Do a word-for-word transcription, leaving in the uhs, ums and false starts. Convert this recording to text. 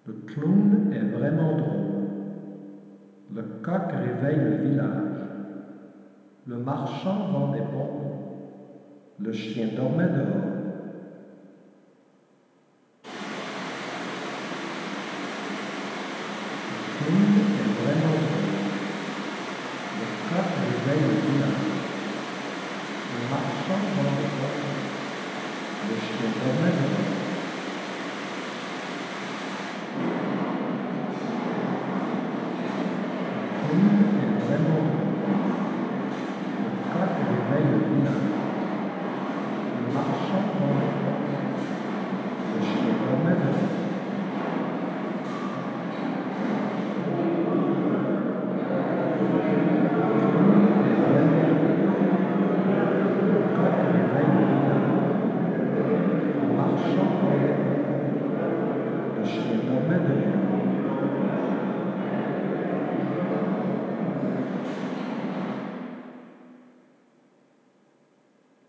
Le clown est vraiment drôle. Le coq réveille le village. Le marchand vend des bonbons. Le chien dormait dehors. Le clown est vraiment drôle. Le coq réveille le village. Le marchand vend des bonbons. Le chien dormait dehors.